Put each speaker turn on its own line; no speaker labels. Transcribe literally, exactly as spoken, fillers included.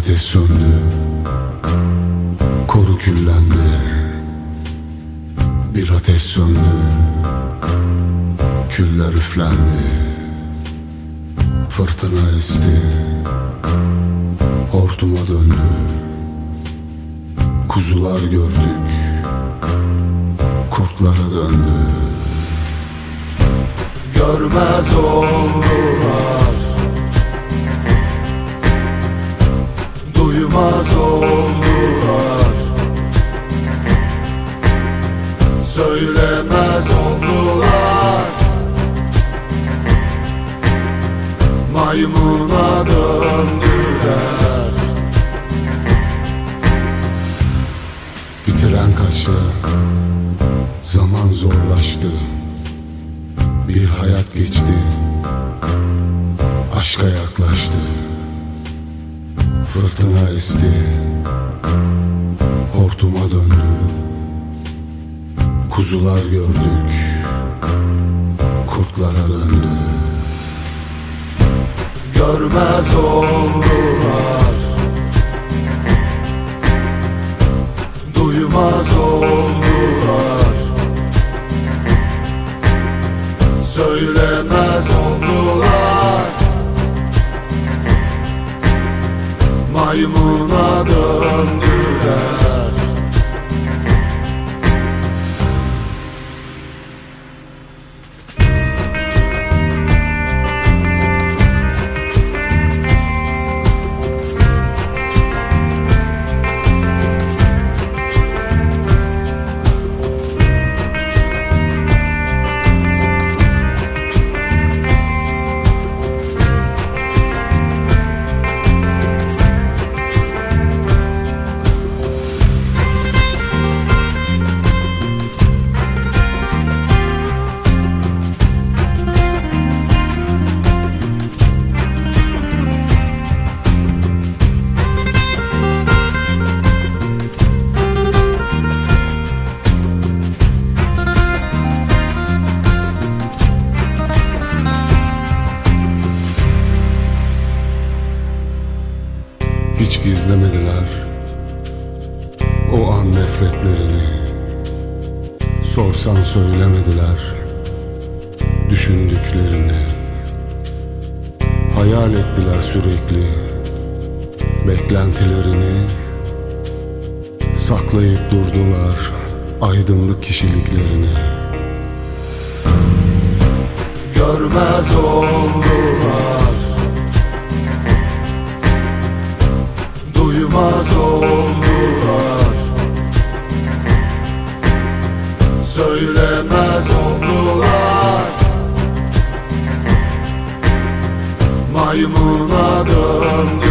ateş söndü, koru küllendi. Bir ateş söndü, küller üflendi. Fırtına esti, hortuma döndü. Kuzular gördük, kurtlara döndü. Görmez oldular, duymaz oldular, söylemez oldular. Maymuna döndüler. Bitiren kaçtı, zaman zorlaştı. Bir hayat geçti, aşka yaklaştı. Fırtına esti, hortuma döndü. Kuzular gördük, kurtlara döndü. Görmez oldular, duymaz oldular, söylemez oldular. Maymuna döndüler. Hiç gizlemediler o an nefretlerini. Sorsan söylemediler düşündüklerini. Hayal ettiler sürekli beklentilerini. Saklayıp durdular aydınlık kişiliklerini. Görmez oldular, duymaz oldular, söylemez oldular. Maymuna döndü.